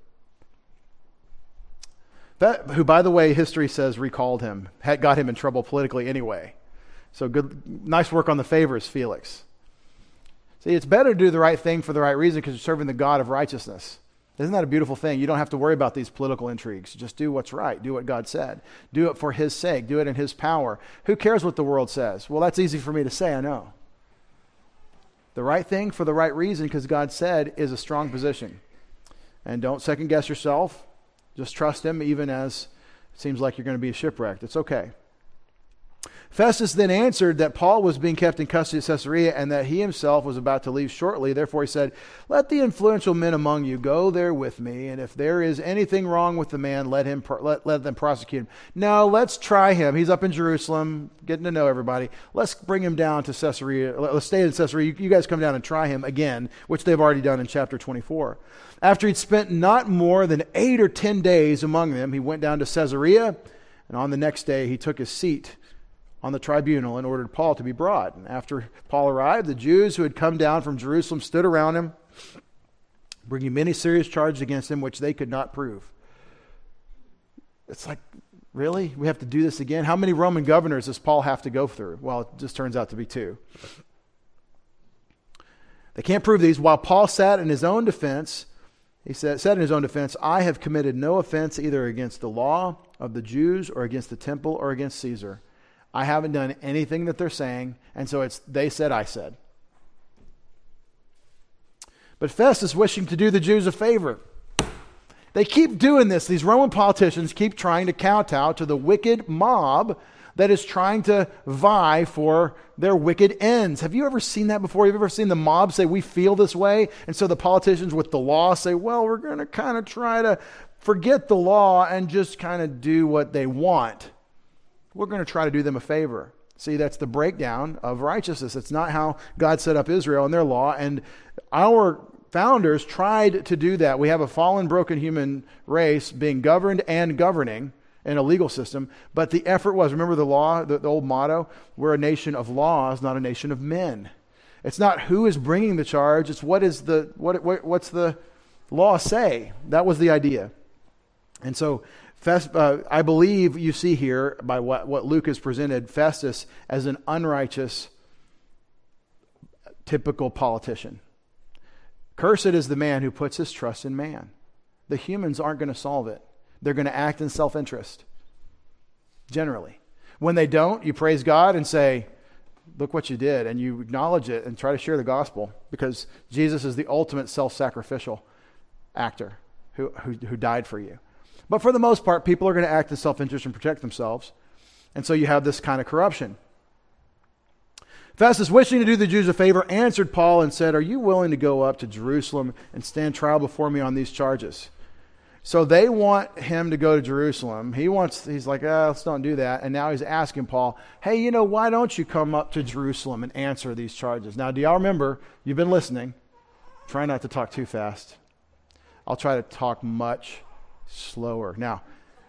That, who, by the way, history says recalled him, had got him in trouble politically anyway. So good, nice work on the favors, Felix. See, it's better to do the right thing for the right reason because you're serving the God of righteousness. Isn't that a beautiful thing? You don't have to worry about these political intrigues. Just do what's right. Do what God said. Do it for His sake. Do it in His power. Who cares what the world says? Well, that's easy for me to say, I know. The right thing for the right reason, because God said, is a strong position. And don't second guess yourself. Just trust Him, even as it seems like you're going to be shipwrecked. It's okay. Festus then answered that Paul was being kept in custody at Caesarea and that he himself was about to leave shortly. Therefore he said, let the influential men among you go there with me, and if there is anything wrong with the man, let him let, let them prosecute him. No, let's try him. He's up in Jerusalem, getting to know everybody. Let's bring him down to Caesarea. Let's stay in Caesarea. You, you guys come down and try him again, which they've already done in chapter twenty-four. After he'd spent not more than eight or ten days among them, he went down to Caesarea, and on the next day he took his seat on the tribunal and ordered Paul to be brought. And after Paul arrived, the Jews who had come down from Jerusalem stood around him, bringing many serious charges against him which they could not prove. It's like, really? We have to do this again? How many Roman governors does Paul have to go through? Well, it just turns out to be two. They can't prove these. While Paul sat in his own defense, he said, said in his own defense, I have committed no offense either against the law of the Jews or against the temple or against Caesar. I haven't done anything that they're saying, and so it's they said, I said. But Festus, wishing to do the Jews a favor, they keep doing this. These Roman politicians keep trying to kowtow to the wicked mob that is trying to vie for their wicked ends. Have you ever seen that before? Have you ever seen the mob say, we feel this way? And so the politicians with the law say, well, we're going to kind of try to forget the law and just kind of do what they want. We're going to try to do them a favor. See, that's the breakdown of righteousness. It's not how God set up Israel and their law. And our founders tried to do that. We have a fallen, broken human race being governed and governing in a legal system. But the effort was, remember the law, the, the old motto? We're a nation of laws, not a nation of men. It's not who is bringing the charge. It's what is the what, what what's the law say? That was the idea. And so Fest, uh, I believe you see here by what, what Luke has presented Festus as an unrighteous, typical politician. Cursed is the man who puts his trust in man. The humans aren't going to solve it. They're going to act in self-interest, generally. When they don't, you praise God and say, look what you did, and you acknowledge it and try to share the gospel, because Jesus is the ultimate self-sacrificial actor who, who, who died for you. But for the most part, people are going to act in self-interest and protect themselves, and so you have this kind of corruption. Festus, wishing to do the Jews a favor, answered Paul and said, are you willing to go up to Jerusalem and stand trial before me on these charges? So they want him to go to Jerusalem. He wants, he's like, oh, let's don't do that. And now he's asking Paul, hey, you know, why don't you come up to Jerusalem and answer these charges? Now, do y'all remember, you've been listening. Try not to talk too fast. I'll try to talk much slower. Now,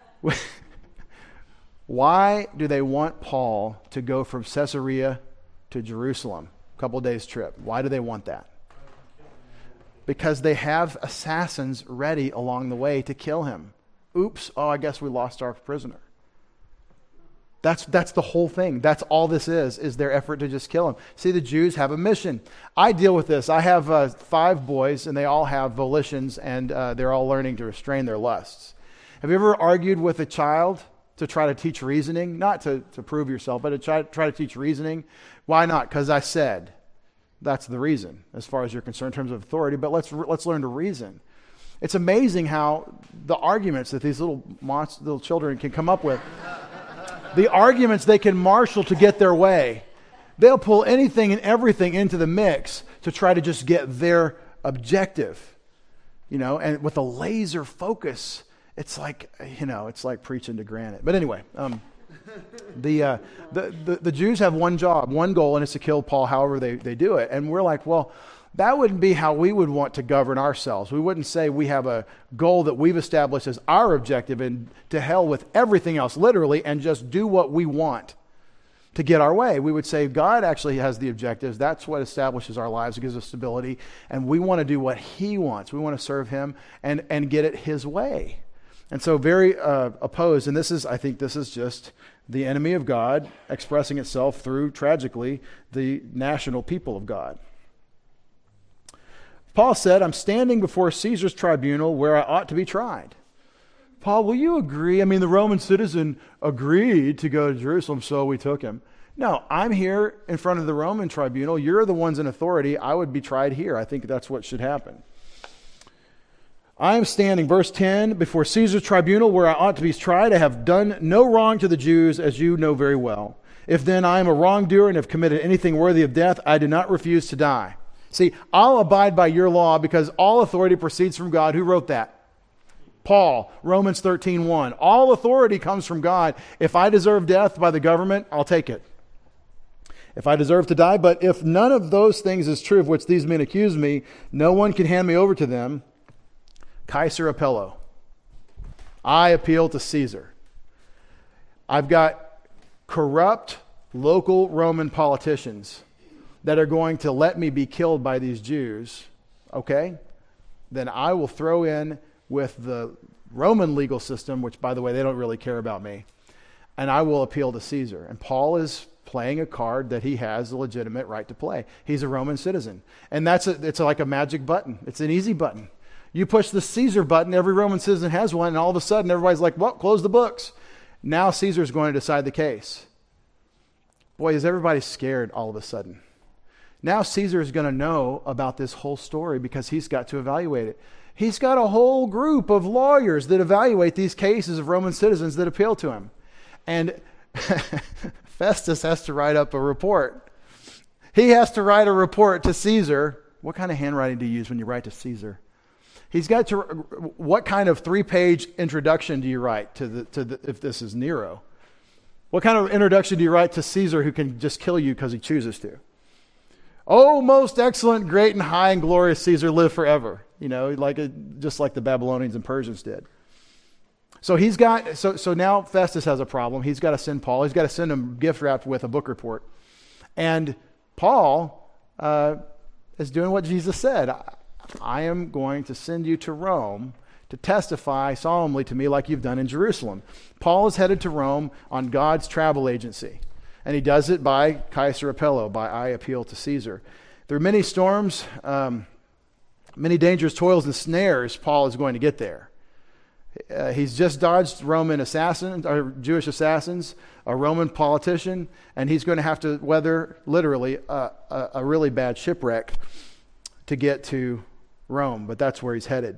why do they want Paul to go from Caesarea to Jerusalem? A couple days trip. Why do they want that? Because they have assassins ready along the way to kill him. Oops, oh, I guess we lost our prisoner. That's that's the whole thing. That's all this is, is their effort to just kill him. See, the Jews have a mission. I deal with this. I have uh, five boys, and they all have volitions, and uh, they're all learning to restrain their lusts. Have you ever argued with a child to try to teach reasoning? Not to, to prove yourself, but to try, try to teach reasoning. Why not? Because I said. That's the reason, as far as you're concerned in terms of authority. But let's let's learn to reason. It's amazing how the arguments that these little monster, little children can come up with, the arguments they can marshal to get their way. They'll pull anything and everything into the mix to try to just get their objective, you know. And with a laser focus, it's like you know, it's like preaching to granite. But anyway. Um, The, uh, the, the the Jews have one job, one goal, and it's to kill Paul however they, they do it. And we're like, well, that wouldn't be how we would want to govern ourselves. We wouldn't say we have a goal that we've established as our objective and to hell with everything else, literally, and just do what we want to get our way. We would say God actually has the objectives. That's what establishes our lives. It gives us stability. And we want to do what he wants. We want to serve him and, and get it his way. And so very uh, opposed, and this is, I think this is just the enemy of God expressing itself through, tragically, the national people of God. Paul said, I'm standing before Caesar's tribunal where I ought to be tried. Paul, will you agree? I mean, the Roman citizen agreed to go to Jerusalem, so we took him. No, I'm here in front of the Roman tribunal. You're the ones in authority. I would be tried here. I think that's what should happen. I am standing, verse ten, before Caesar's tribunal where I ought to be tried. I have done no wrong to the Jews, as you know very well. If then I am a wrongdoer and have committed anything worthy of death, I do not refuse to die. See, I'll abide by your law because all authority proceeds from God. Who wrote that? Paul, Romans thirteen one. All authority comes from God. If I deserve death by the government, I'll take it. If I deserve to die, but if none of those things is true of which these men accuse me, no one can hand me over to them. Kaiser appello. I appeal to Caesar. I've got corrupt local Roman politicians that are going to let me be killed by these Jews, okay? Then I will throw in with the Roman legal system, which, by the way, they don't really care about me, and I will appeal to Caesar. And Paul is playing a card that he has a legitimate right to play. He's a Roman citizen. And that's a, it's like a magic button. It's an easy button. You push the Caesar button, every Roman citizen has one, and all of a sudden everybody's like, well, close the books. Now Caesar's going to decide the case. Boy, is everybody scared all of a sudden. Now Caesar is going to know about this whole story because he's got to evaluate it. He's got a whole group of lawyers that evaluate these cases of Roman citizens that appeal to him. And Festus has to write up a report. He has to write a report to Caesar. What kind of handwriting do you use when you write to Caesar? He's got to, what kind of three-page introduction do you write to the, to the, if this is Nero? What kind of introduction do you write to Caesar who can just kill you because he chooses to? Oh, most excellent, great, and high and glorious Caesar, live forever. You know, like a, just like the Babylonians and Persians did. So he's got, so so now Festus has a problem. He's got to send Paul. He's got to send him gift wrapped with a book report. And Paul uh, is doing what Jesus said. I, I am going to send you to Rome to testify solemnly to me like you've done in Jerusalem. Paul is headed to Rome on God's travel agency. And he does it by Caesar Appello, by I appeal to Caesar. Through many storms, um, many dangerous toils and snares, Paul is going to get there. Uh, he's just dodged Roman assassins, or Jewish assassins, a Roman politician, and he's going to have to weather, literally, uh, a, a really bad shipwreck to get to Rome. But that's where he's headed.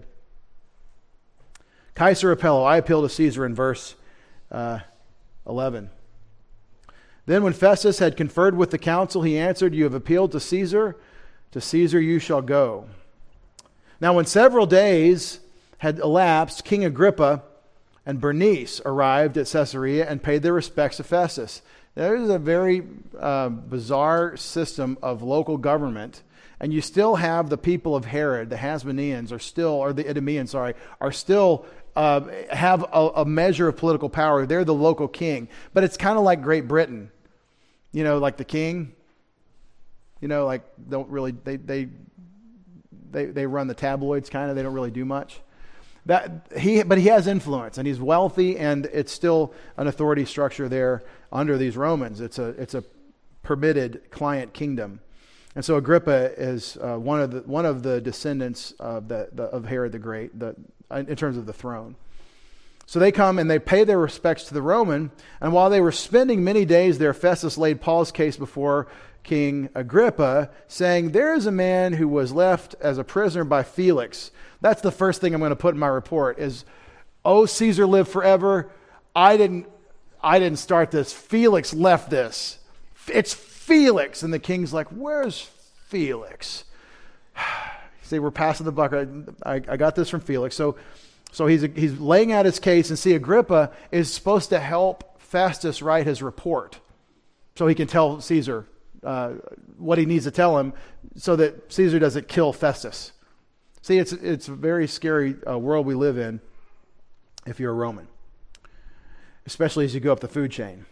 Caesar Appello, I appeal to Caesar in verse uh, eleven. Then when Festus had conferred with the council, he answered, you have appealed to Caesar. To Caesar you shall go. Now when several days had elapsed, King Agrippa and Bernice arrived at Caesarea and paid their respects to Festus. There is a very uh, bizarre system of local government, and you still have the people of Herod, the Hasmoneans, are still, or the Idumeans, sorry, are still uh, have a, a measure of political power. They're the local king, but it's kind of like Great Britain, you know, like the king. You know, like don't really they they they they run the tabloids, kind of. They don't really do much. That he, but he has influence, and he's wealthy, and it's still an authority structure there under these Romans. It's a it's a permitted client kingdom, and so Agrippa is uh, one of the one of the descendants of the, the of Herod the Great, the in terms of the throne. So they come and they pay their respects to the Roman, and while they were spending many days there, Festus laid Paul's case before King Agrippa, saying, there is a man who was left as a prisoner by Felix. That's the first thing I'm going to put in my report is, oh, Caesar lived forever. I didn't, I didn't start this. Felix left this. It's Felix. And the king's like, where's Felix? See, we're passing the buck. I, I, I got this from Felix. So, so he's, he's laying out his case, and see, Agrippa is supposed to help Festus write his report so he can tell Caesar Uh, what he needs to tell him so that Caesar doesn't kill Festus. See, it's it's a very scary uh, world we live in if you're a Roman, especially as you go up the food chain.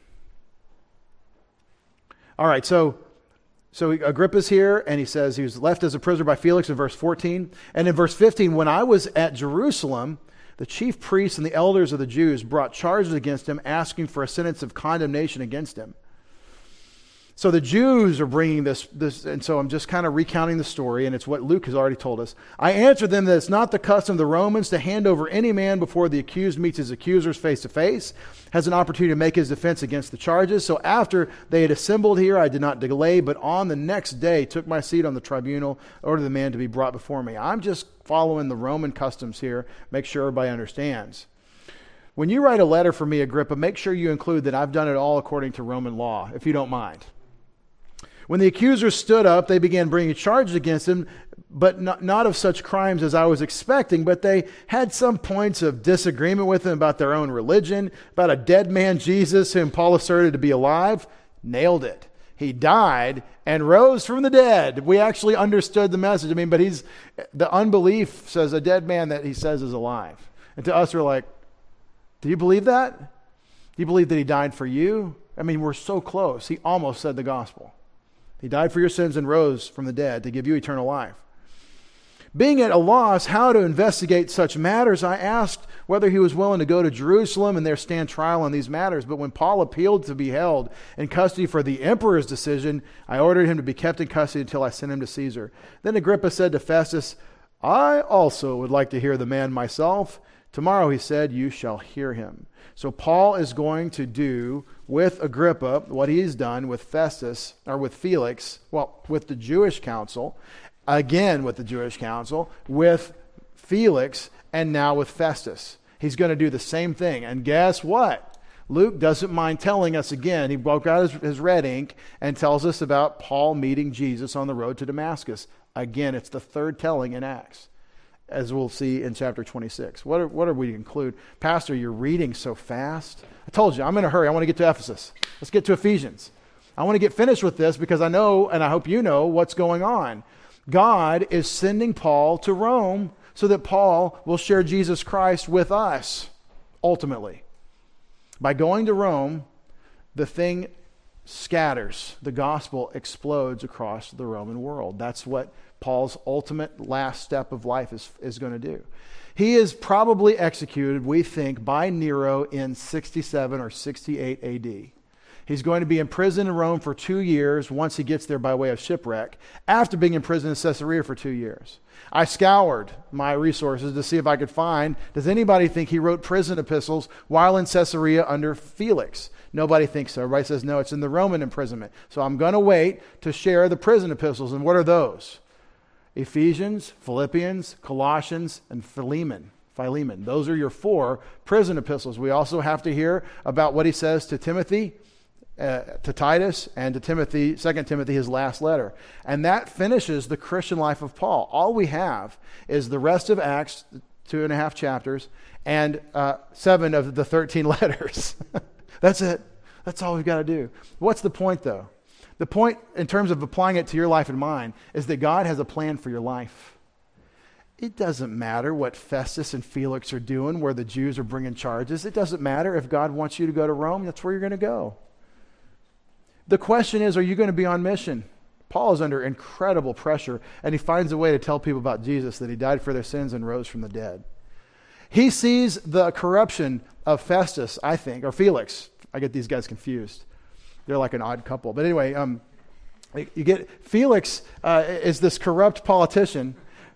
All right, so so Agrippa's here, and he says he was left as a prisoner by Felix in verse fourteen. And in verse fifteen, when I was at Jerusalem, the chief priests and the elders of the Jews brought charges against him, asking for a sentence of condemnation against him. So the Jews are bringing this, this, and so I'm just kind of recounting the story, and it's what Luke has already told us. I answered them that it's not the custom of the Romans to hand over any man before the accused meets his accusers face to face, has an opportunity to make his defense against the charges. So after they had assembled here, I did not delay, but on the next day took my seat on the tribunal, ordered the man to be brought before me. I'm just following the Roman customs here, make sure everybody understands. When you write a letter for me, Agrippa, make sure you include that I've done it all according to Roman law, if you don't mind. When the accusers stood up, they began bringing charges against him, but not, not of such crimes as I was expecting, but they had some points of disagreement with him about their own religion, about a dead man, Jesus, whom Paul asserted to be alive. Nailed it. He died and rose from the dead. We actually understood the message. I mean, but he's, the unbelief says a dead man that he says is alive. And to us, we're like, do you believe that? Do you believe that he died for you? I mean, we're so close. He almost said the gospel. He died for your sins and rose from the dead to give you eternal life. Being at a loss how to investigate such matters, I asked whether he was willing to go to Jerusalem and there stand trial on these matters. But when Paul appealed to be held in custody for the emperor's decision, I ordered him to be kept in custody until I sent him to Caesar. Then Agrippa said to Festus, I also would like to hear the man myself. Tomorrow, he said, you shall hear him. So Paul is going to do with Agrippa what he's done with Festus, or with Felix, well, with the Jewish council, again with the Jewish council, with Felix, and now with Festus. He's going to do the same thing. And guess what? Luke doesn't mind telling us again. He broke out his, his red ink and tells us about Paul meeting Jesus on the road to Damascus. Again, it's the third telling in Acts, as we'll see in chapter twenty-six. What are, what are we to include? Pastor, you're reading so fast. I told you, I'm in a hurry. I want to get to Ephesus. Let's get to Ephesians. I want to get finished with this because I know, and I hope you know, what's going on. God is sending Paul to Rome so that Paul will share Jesus Christ with us, ultimately. By going to Rome, the thing scatters. The gospel explodes across the Roman world. That's what Paul's ultimate last step of life is, is going to do. He is probably executed, we think, by Nero in sixty-seven or sixty-eight A D. He's going to be in prison in Rome for two years once he gets there by way of shipwreck, after being in prison in Caesarea for two years. I scoured my resources to see if I could find, does anybody think he wrote prison epistles while in Caesarea under Felix? Nobody thinks so. Everybody says, no, it's in the Roman imprisonment. So I'm going to wait to share the prison epistles. And what are those? Ephesians, Philippians, Colossians, and Philemon. Philemon. Those are your four prison epistles. We also have to hear about what he says to Timothy, uh, to Titus, and to Timothy, Second Timothy, his last letter. And that finishes the Christian life of Paul. All we have is the rest of Acts, two and a half chapters, and uh, seven of the thirteen letters. That's it. That's all we've got to do. What's the point, though? The point, in terms of applying it to your life and mine, is that God has a plan for your life. It doesn't matter what Festus and Felix are doing, where the Jews are bringing charges. It doesn't matter if God wants you to go to Rome. That's where you're going to go. The question is, are you going to be on mission? Paul is under incredible pressure, and he finds a way to tell people about Jesus, that he died for their sins and rose from the dead. He sees the corruption of Festus, I think, or Felix. I get these guys confused. They're like an odd couple. But anyway, um, you get Felix uh, is this corrupt politician.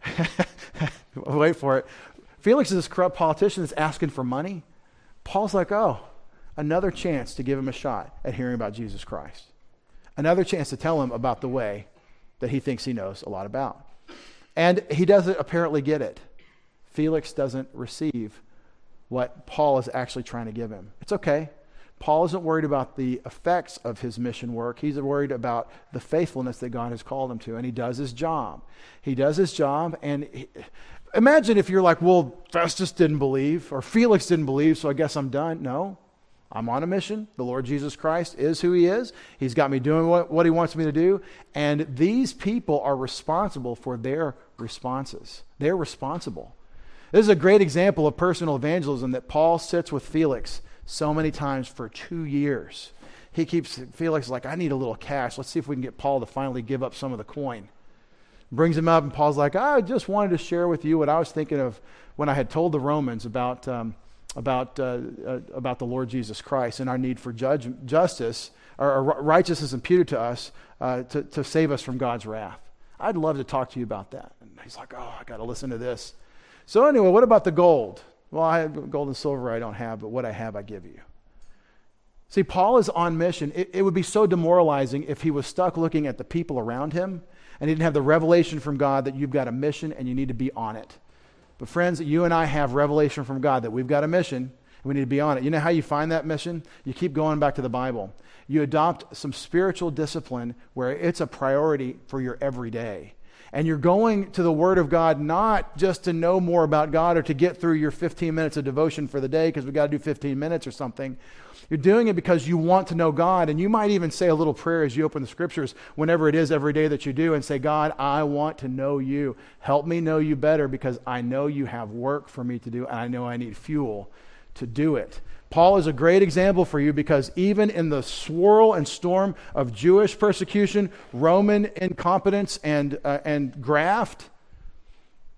Wait for it. Felix is this corrupt politician that's asking for money. Paul's like, oh, another chance to give him a shot at hearing about Jesus Christ. Another chance to tell him about the way that he thinks he knows a lot about. And he doesn't apparently get it. Felix doesn't receive what Paul is actually trying to give him. It's okay. Paul isn't worried about the effects of his mission work. He's worried about the faithfulness that God has called him to, and he does his job. He does his job, and he, imagine if you're like, well, Festus didn't believe, or Felix didn't believe, so I guess I'm done. No, I'm on a mission. The Lord Jesus Christ is who he is. He's got me doing what, what he wants me to do, and these people are responsible for their responses. They're responsible. This is a great example of personal evangelism, that Paul sits with Felix so many times for two years. He keeps, Felix is like, I need a little cash. Let's see if we can get Paul to finally give up some of the coin. Brings him up, and Paul's like, I just wanted to share with you what I was thinking of when I had told the Romans about um, about uh, uh, about the Lord Jesus Christ and our need for judge, justice, or, or righteousness imputed to us uh, to, to save us from God's wrath. I'd love to talk to you about that. And he's like, oh, I got to listen to this. So anyway, what about the gold? Well, I have gold and silver I don't have, but what I have I give you. See, Paul is on mission. It, it would be so demoralizing if he was stuck looking at the people around him and he didn't have the revelation from God that you've got a mission and you need to be on it. But friends, you and I have revelation from God that we've got a mission and we need to be on it. You know how you find that mission? You keep going back to the Bible. You adopt some spiritual discipline where it's a priority for your everyday. And you're going to the Word of God not just to know more about God or to get through your fifteen minutes of devotion for the day because we've got to do fifteen minutes or something. You're doing it because you want to know God. And you might even say a little prayer as you open the Scriptures whenever it is every day that you do and say, God, I want to know you. Help me know you better because I know you have work for me to do and I know I need fuel to do it. Paul is a great example for you because even in the swirl and storm of Jewish persecution, Roman incompetence, and uh, and graft,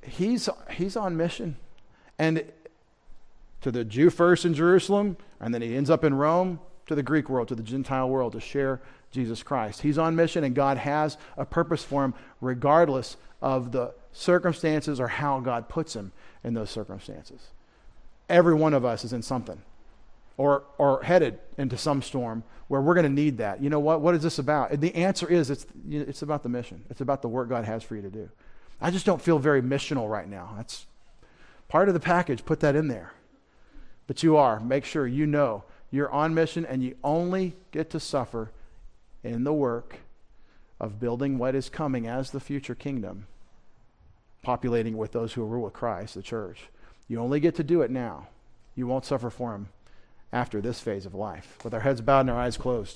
he's he's on mission. And to the Jew first in Jerusalem, and then he ends up in Rome, to the Greek world, to the Gentile world, to share Jesus Christ. He's on mission, and God has a purpose for him regardless of the circumstances or how God puts him in those circumstances. Every one of us is in something or or headed into some storm where we're going to need that. You know what? What is this about? And the answer is it's it's about the mission. It's about the work God has for you to do. I just don't feel very missional right now. That's part of the package. Put that in there. But you are. Make sure you know you're on mission, and you only get to suffer in the work of building what is coming as the future kingdom, populating with those who rule with Christ, the church. You only get to do it now. You won't suffer for him after this phase of life. With our heads bowed and our eyes closed.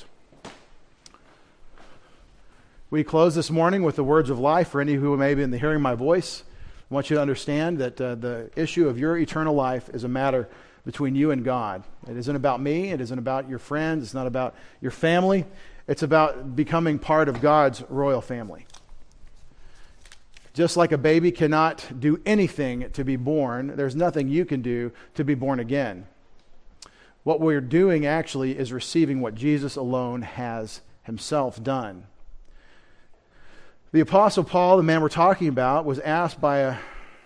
We close this morning with the words of life for any who may be in the hearing of my voice. I want you to understand that uh, the issue of your eternal life is a matter between you and God. It isn't about me. It isn't about your friends. It's not about your family. It's about becoming part of God's royal family. Just like a baby cannot do anything to be born, there's nothing you can do to be born again. What we're doing actually is receiving what Jesus alone has himself done. The Apostle Paul, the man we're talking about, was asked by a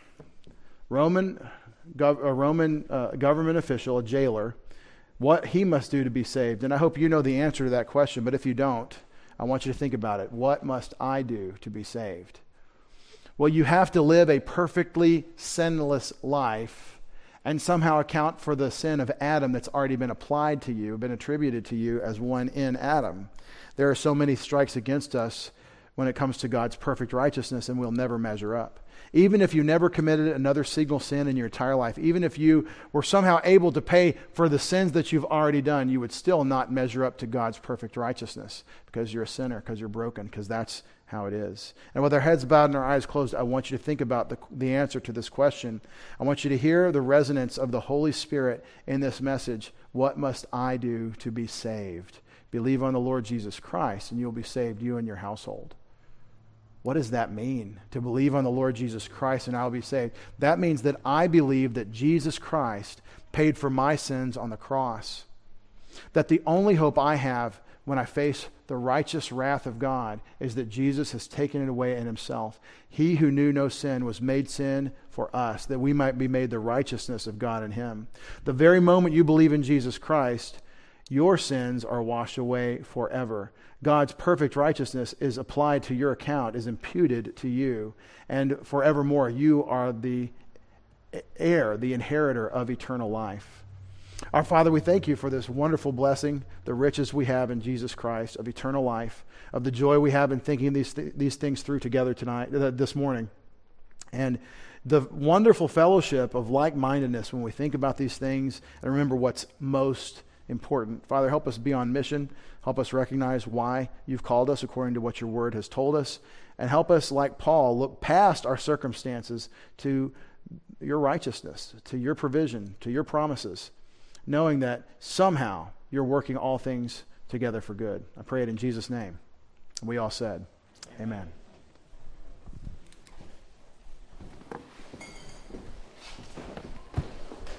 Roman, gov- a Roman uh, government official, a jailer, what he must do to be saved. And I hope you know the answer to that question, but if you don't, I want you to think about it. What must I do to be saved? Well, you have to live a perfectly sinless life and somehow account for the sin of Adam that's already been applied to you, been attributed to you as one in Adam. There are so many strikes against us when it comes to God's perfect righteousness, and we'll never measure up. Even if you never committed another single sin in your entire life, even if you were somehow able to pay for the sins that you've already done, you would still not measure up to God's perfect righteousness because you're a sinner, because you're broken, because that's how it is. And with our heads bowed and our eyes closed, I want you to think about the, the answer to this question. I want you to hear the resonance of the Holy Spirit in this message. What must I do to be saved? Believe on the Lord Jesus Christ, and you'll be saved, you and your household. What does that mean? To believe on the Lord Jesus Christ and I'll be saved. That means that I believe that Jesus Christ paid for my sins on the cross. That the only hope I have when I face the righteous wrath of God is that Jesus has taken it away in himself. He who knew no sin was made sin for us, that we might be made the righteousness of God in him. The very moment you believe in Jesus Christ, your sins are washed away forever. God's perfect righteousness is applied to your account, is imputed to you, and forevermore you are the heir, the inheritor of eternal life. Our Father, we thank you for this wonderful blessing, the riches we have in Jesus Christ, of eternal life, of the joy we have in thinking these th- these things through together tonight, uh, this morning, and the wonderful fellowship of like-mindedness when we think about these things and remember what's most important. Father, help us be on mission. Help us recognize why you've called us according to what your word has told us. And help us, like Paul, look past our circumstances to your righteousness, to your provision, to your promises, knowing that somehow you're working all things together for good. I pray it in Jesus' name. And we all said, amen.